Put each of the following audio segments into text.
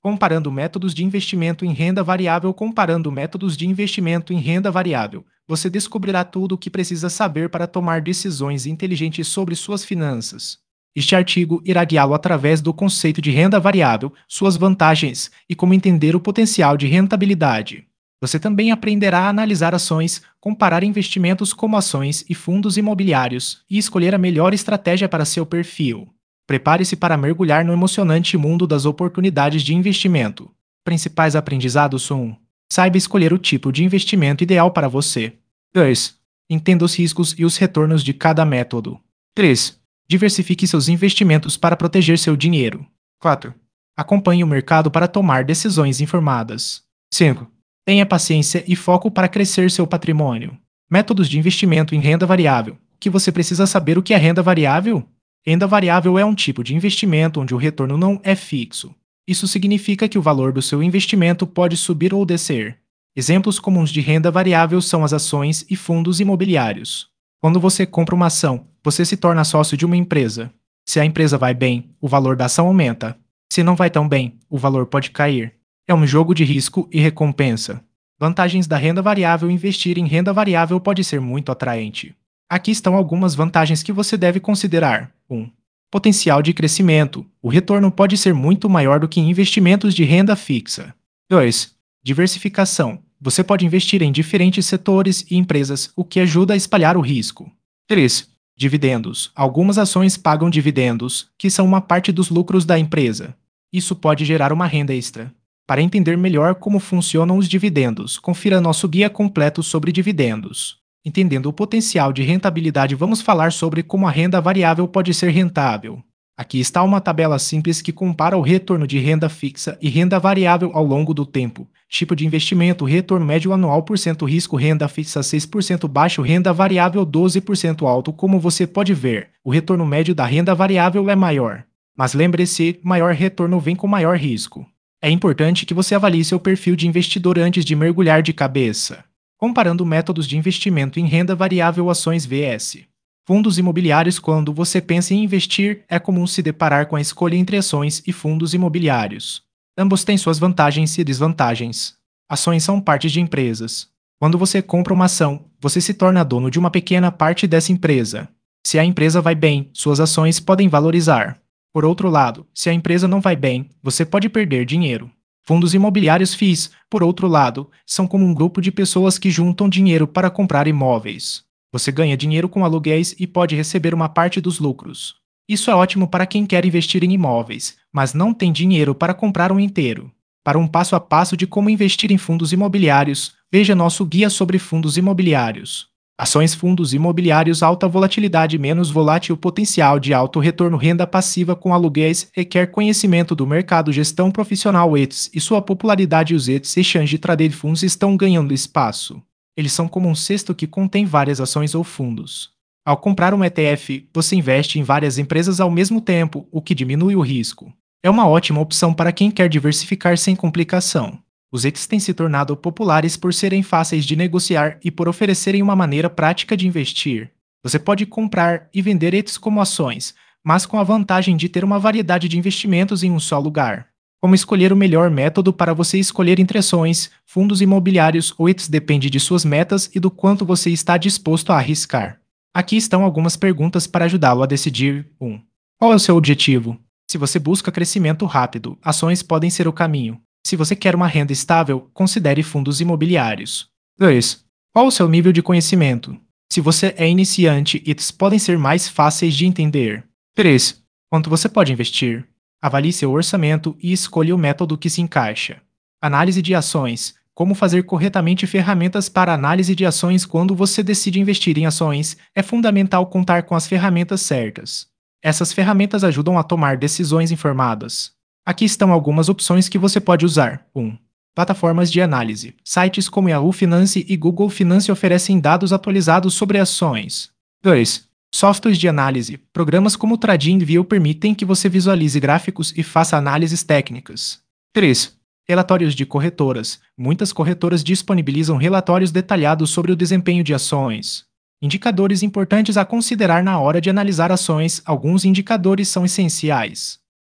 Comparando métodos de investimento em renda variável. Comparando métodos de investimento em renda variável, você descobrirá tudo o que precisa saber para tomar decisões inteligentes sobre suas finanças. Este artigo irá guiá-lo através do conceito de renda variável, suas vantagens e como entender o potencial de rentabilidade. Você também aprenderá a analisar ações, comparar investimentos como ações e fundos imobiliários e escolher a melhor estratégia para seu perfil. Prepare-se para mergulhar no emocionante mundo das oportunidades de investimento. Principais aprendizados são: 1. Saiba escolher o tipo de investimento ideal para você. 2. Entenda os riscos e os retornos de cada método. 3. Diversifique seus investimentos para proteger seu dinheiro. 4. Acompanhe o mercado para tomar decisões informadas. 5. Tenha paciência e foco para crescer seu patrimônio. Métodos de investimento em renda variável. O que você precisa saber? O que é renda variável? Renda variável é um tipo de investimento onde o retorno não é fixo. Isso significa que o valor do seu investimento pode subir ou descer. Exemplos comuns de renda variável são as ações e fundos imobiliários. Quando você compra uma ação, você se torna sócio de uma empresa. Se a empresa vai bem, o valor da ação aumenta. Se não vai tão bem, o valor pode cair. É um jogo de risco e recompensa. Vantagens da renda variável. Investir em renda variável pode ser muito atraente. Aqui estão algumas vantagens que você deve considerar. 1. Potencial de crescimento. O retorno pode ser muito maior do que em investimentos de renda fixa. 2. Diversificação. Você pode investir em diferentes setores e empresas, o que ajuda a espalhar o risco. 3. Dividendos. Algumas ações pagam dividendos, que são uma parte dos lucros da empresa. Isso pode gerar uma renda extra. Para entender melhor como funcionam os dividendos, confira nosso guia completo sobre dividendos. Entendendo o potencial de rentabilidade, vamos falar sobre como a renda variável pode ser rentável. Aqui está uma tabela simples que compara o retorno de renda fixa e renda variável ao longo do tempo. Tipo de investimento: retorno médio anual por cento, risco renda fixa 6% baixo, renda variável 12% alto. Como você pode ver, o retorno médio da renda variável é maior. Mas lembre-se, maior retorno vem com maior risco. É importante que você avalie seu perfil de investidor antes de mergulhar de cabeça. Comparando métodos de investimento em renda variável. Ações vs fundos imobiliários. Quando você pensa em investir, é comum se deparar com a escolha entre ações e fundos imobiliários. Ambos têm suas vantagens e desvantagens. Ações são partes de empresas. Quando você compra uma ação, você se torna dono de uma pequena parte dessa empresa. Se a empresa vai bem, suas ações podem valorizar. Por outro lado, se a empresa não vai bem, você pode perder dinheiro. Fundos imobiliários FIIs, por outro lado, são como um grupo de pessoas que juntam dinheiro para comprar imóveis. Você ganha dinheiro com aluguéis e pode receber uma parte dos lucros. Isso é ótimo para quem quer investir em imóveis, mas não tem dinheiro para comprar um inteiro. Para um passo a passo de como investir em fundos imobiliários, veja nosso guia sobre fundos imobiliários. Ações. Fundos imobiliários: alta volatilidade, menos volátil, potencial de alto retorno, renda passiva com aluguéis, requer conhecimento do mercado, gestão profissional. ETFs e sua popularidade. Os ETFs, Exchange Traded Funds, estão ganhando espaço. Eles são como um cesto que contém várias ações ou fundos. Ao comprar um ETF, você investe em várias empresas ao mesmo tempo, o que diminui o risco. É uma ótima opção para quem quer diversificar sem complicação. Os ETFs têm se tornado populares por serem fáceis de negociar e por oferecerem uma maneira prática de investir. Você pode comprar e vender ETFs como ações, mas com a vantagem de ter uma variedade de investimentos em um só lugar. Como escolher o melhor método para você escolher entre ações, fundos imobiliários ou ETFs depende de suas metas e do quanto você está disposto a arriscar. Aqui estão algumas perguntas para ajudá-lo a decidir. 1. Qual é o seu objetivo? Se você busca crescimento rápido, ações podem ser o caminho. Se você quer uma renda estável, considere fundos imobiliários. 2. Qual o seu nível de conhecimento? Se você é iniciante, ETFs podem ser mais fáceis de entender. 3. Quanto você pode investir? Avalie seu orçamento e escolha o método que se encaixa. Análise de ações. Como fazer corretamente ferramentas para análise de ações. Quando você decide investir em ações, é fundamental contar com as ferramentas certas. Essas ferramentas ajudam a tomar decisões informadas. Aqui estão algumas opções que você pode usar. 1. Plataformas de análise. Sites como Yahoo Finance e Google Finance oferecem dados atualizados sobre ações. 2. Softwares de análise. Programas como TradingView permitem que você visualize gráficos e faça análises técnicas. 3. Relatórios de corretoras. Muitas corretoras disponibilizam relatórios detalhados sobre o desempenho de ações. Indicadores importantes a considerar na hora de analisar ações. Alguns indicadores são essenciais.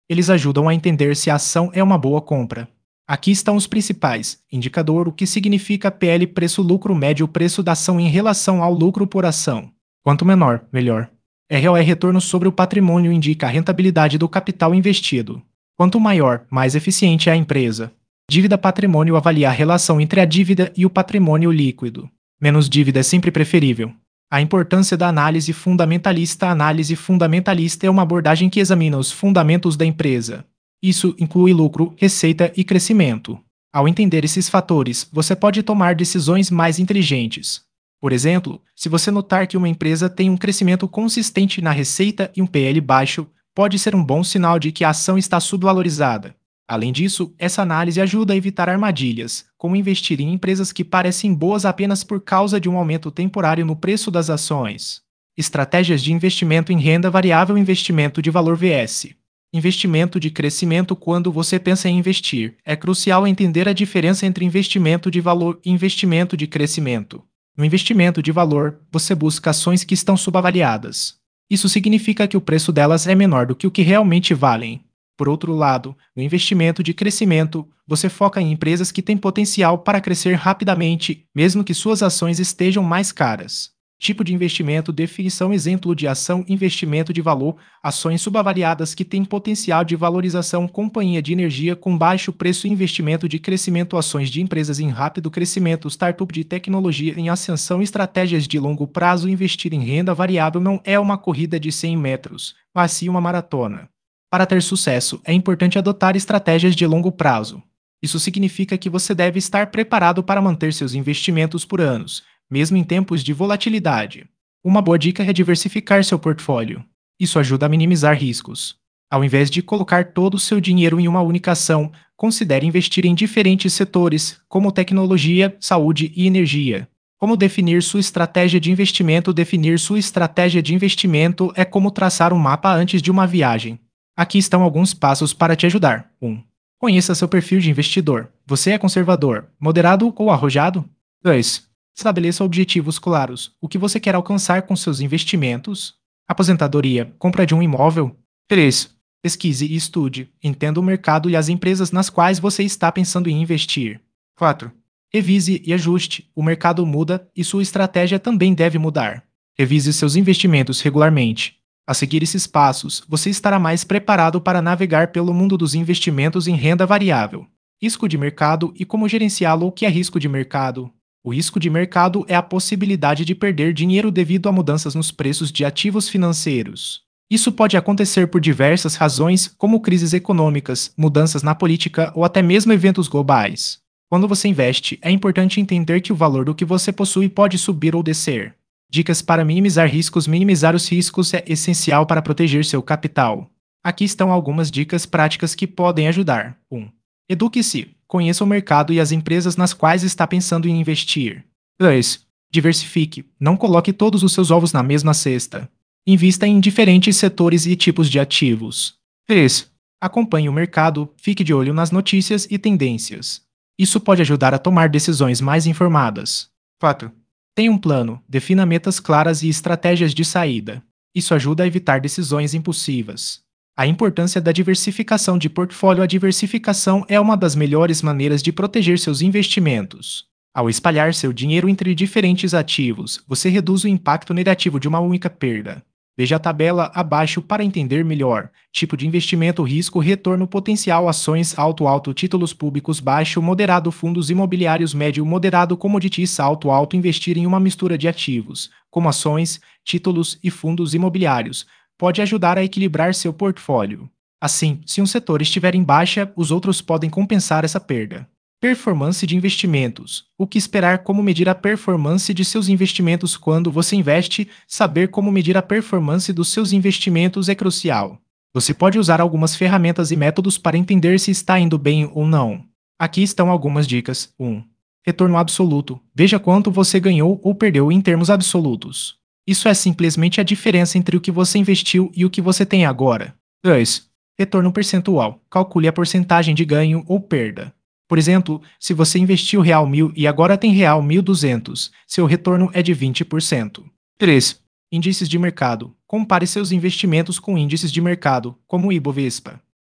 Eles ajudam a entender se a ação é uma boa compra. Aqui estão os principais. Indicador: o que significa PL, preço-lucro médio, preço da ação em relação ao lucro por ação. Quanto menor, melhor. ROE, retorno sobre o patrimônio, indica a rentabilidade do capital investido. Quanto maior, mais eficiente é a empresa. Dívida patrimônio, avalia a relação entre a dívida e o patrimônio líquido. Menos dívida é sempre preferível. A importância da análise fundamentalista. A análise fundamentalista é uma abordagem que examina os fundamentos da empresa. Isso inclui lucro, receita e crescimento. Ao entender esses fatores, você pode tomar decisões mais inteligentes. Por exemplo, se você notar que uma empresa tem um crescimento consistente na receita e um PL baixo, pode ser um bom sinal de que a ação está subvalorizada. Além disso, essa análise ajuda a evitar armadilhas, como investir em empresas que parecem boas apenas por causa de um aumento temporário no preço das ações. Estratégias de investimento em renda variável. Investimento de valor vs investimento de crescimento. Quando você pensa em investir, é crucial entender a diferença entre investimento de valor e investimento de crescimento. No investimento de valor, você busca ações que estão subavaliadas. Isso significa que o preço delas é menor do que o que realmente valem. Por outro lado, no investimento de crescimento, você foca em empresas que têm potencial para crescer rapidamente, mesmo que suas ações estejam mais caras. Tipo de investimento. Definição: exemplo de ação: investimento de valor, ações subavaliadas que têm potencial de valorização, companhia de energia com baixo preço. Investimento de crescimento: ações de empresas em rápido crescimento, startup de tecnologia em ascensão. Estratégias de longo prazo. Investir em renda variável não é uma corrida de 100 metros, mas sim uma maratona. Para ter sucesso, é importante adotar estratégias de longo prazo. Isso significa que você deve estar preparado para manter seus investimentos por anos, mesmo em tempos de volatilidade. Uma boa dica é diversificar seu portfólio. Isso ajuda a minimizar riscos. Ao invés de colocar todo o seu dinheiro em uma única ação, considere investir em diferentes setores, como tecnologia, saúde e energia. Como definir sua estratégia de investimento? Definir sua estratégia de investimento é como traçar um mapa antes de uma viagem. Aqui estão alguns passos para te ajudar. 1. Conheça seu perfil de investidor. Você é conservador, moderado ou arrojado? 2. Estabeleça objetivos claros. O que você quer alcançar com seus investimentos? Aposentadoria, compra de um imóvel? 3. Pesquise e estude. Entenda o mercado e as empresas nas quais você está pensando em investir. 4. Revise e ajuste. O mercado muda e sua estratégia também deve mudar. Revise seus investimentos regularmente. A seguir esses passos, você estará mais preparado para navegar pelo mundo dos investimentos em renda variável. Risco de mercado e como gerenciá-lo. O que é risco de mercado? O risco de mercado é a possibilidade de perder dinheiro devido a mudanças nos preços de ativos financeiros. Isso pode acontecer por diversas razões, como crises econômicas, mudanças na política ou até mesmo eventos globais. Quando você investe, é importante entender que o valor do que você possui pode subir ou descer. Dicas para minimizar riscos. Minimizar os riscos é essencial para proteger seu capital. Aqui estão algumas dicas práticas que podem ajudar. 1. Eduque-se. Conheça o mercado e as empresas nas quais está pensando em investir. 2. Diversifique. Não coloque todos os seus ovos na mesma cesta. Invista em diferentes setores e tipos de ativos. 3. Acompanhe o mercado. Fique de olho nas notícias e tendências. Isso pode ajudar a tomar decisões mais informadas. 4. Tenha um plano, defina metas claras e estratégias de saída. Isso ajuda a evitar decisões impulsivas. A importância da diversificação de portfólio. A diversificação é uma das melhores maneiras de proteger seus investimentos. Ao espalhar seu dinheiro entre diferentes ativos, você reduz o impacto negativo de uma única perda. Veja a tabela abaixo para entender melhor. Tipo de investimento: risco, retorno potencial, ações alto, títulos públicos baixo, moderado, fundos imobiliários médio, moderado, commodities alto. Investir em uma mistura de ativos, como ações, títulos e fundos imobiliários, pode ajudar a equilibrar seu portfólio. Assim, se um setor estiver em baixa, os outros podem compensar essa perda. Performance de investimentos. O que esperar? Como medir a performance de seus investimentos? Quando você investe, saber como medir a performance dos seus investimentos é crucial. Você pode usar algumas ferramentas e métodos para entender se está indo bem ou não. Aqui estão algumas dicas. 1. Retorno absoluto. Veja quanto você ganhou ou perdeu em termos absolutos. Isso é simplesmente a diferença entre o que você investiu e o que você tem agora. 2. Retorno percentual. Calcule a porcentagem de ganho ou perda. Por exemplo, se você investiu R$1.000 e agora tem R$1.200, seu retorno é de 20%. 3. Índices de mercado. Compare seus investimentos com índices de mercado, como o Ibovespa.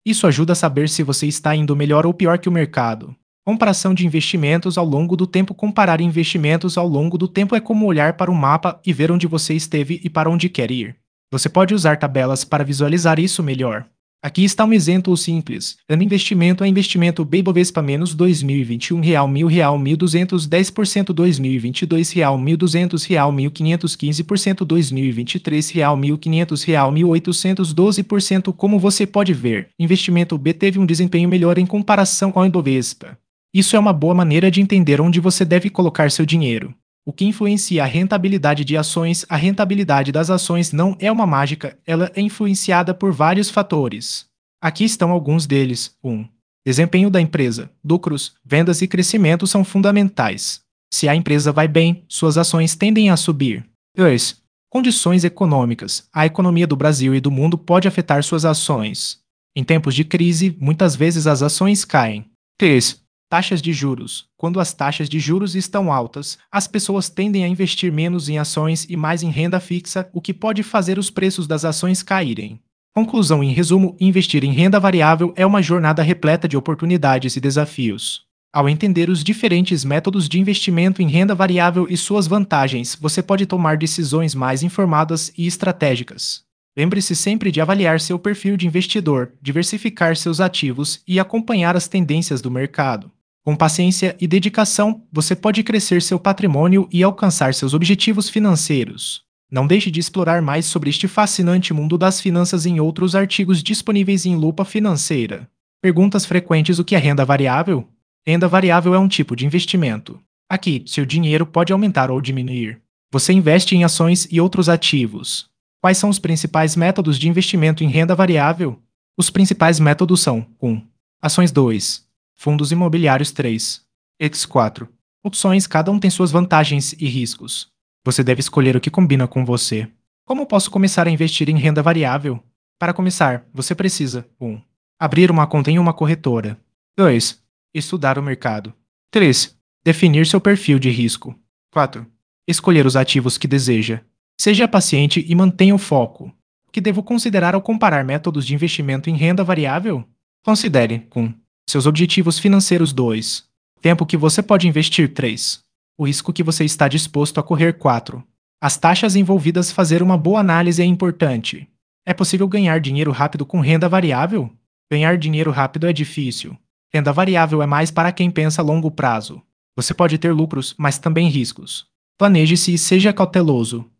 Isso ajuda a saber se você está indo melhor ou pior que o mercado. Comparação de investimentos ao longo do tempo. Comparar investimentos ao longo do tempo é como olhar para um mapa e ver onde você esteve e para onde quer ir. Você pode usar tabelas para visualizar isso melhor. Aqui está um exemplo simples. Ano investimento é investimento Bovespa menos 2021 real 1000 real 1200 10% 2022 real 1200 real 1500 15% 2023 real 1500 real 1800 12%. Como você pode ver, investimento B teve um desempenho melhor em comparação ao Ibovespa. Isso é uma boa maneira de entender onde você deve colocar seu dinheiro. O que influencia a rentabilidade de ações? A rentabilidade das ações não é uma mágica, ela é influenciada por vários fatores. Aqui estão alguns deles. 1. Desempenho da empresa. Lucros, vendas e crescimento são fundamentais. Se a empresa vai bem, suas ações tendem a subir. 2. Condições econômicas. A economia do Brasil e do mundo pode afetar suas ações. Em tempos de crise, muitas vezes as ações caem. 3. Taxas de juros. Quando as taxas de juros estão altas, as pessoas tendem a investir menos em ações e mais em renda fixa, o que pode fazer os preços das ações caírem. Conclusão: em resumo, investir em renda variável é uma jornada repleta de oportunidades e desafios. Ao entender os diferentes métodos de investimento em renda variável e suas vantagens, você pode tomar decisões mais informadas e estratégicas. Lembre-se sempre de avaliar seu perfil de investidor, diversificar seus ativos e acompanhar as tendências do mercado. Com paciência e dedicação, você pode crescer seu patrimônio e alcançar seus objetivos financeiros. Não deixe de explorar mais sobre este fascinante mundo das finanças em outros artigos disponíveis em Lupa Financeira. Perguntas frequentes: o que é renda variável? Renda variável é um tipo de investimento. Aqui, seu dinheiro pode aumentar ou diminuir. Você investe em ações e outros ativos. Quais são os principais métodos de investimento em renda variável? Os principais métodos são: 1. Ações. 2. Fundos imobiliários. 3. X. 4. Opções. Cada um tem suas vantagens e riscos. Você deve escolher o que combina com você. Como posso começar a investir em renda variável? Para começar, você precisa: 1. Abrir uma conta em uma corretora. 2. Estudar o mercado. 3. Definir seu perfil de risco. 4. Escolher os ativos que deseja. Seja paciente e mantenha o foco. O que devo considerar ao comparar métodos de investimento em renda variável? Considere: 1. Seus objetivos financeiros. 2. Tempo que você pode investir. 3. O risco que você está disposto a correr. 4. As taxas envolvidas. Fazer uma boa análise é importante. É possível ganhar dinheiro rápido com renda variável? Ganhar dinheiro rápido é difícil. Renda variável é mais para quem pensa a longo prazo. Você pode ter lucros, mas também riscos. Planeje-se e seja cauteloso.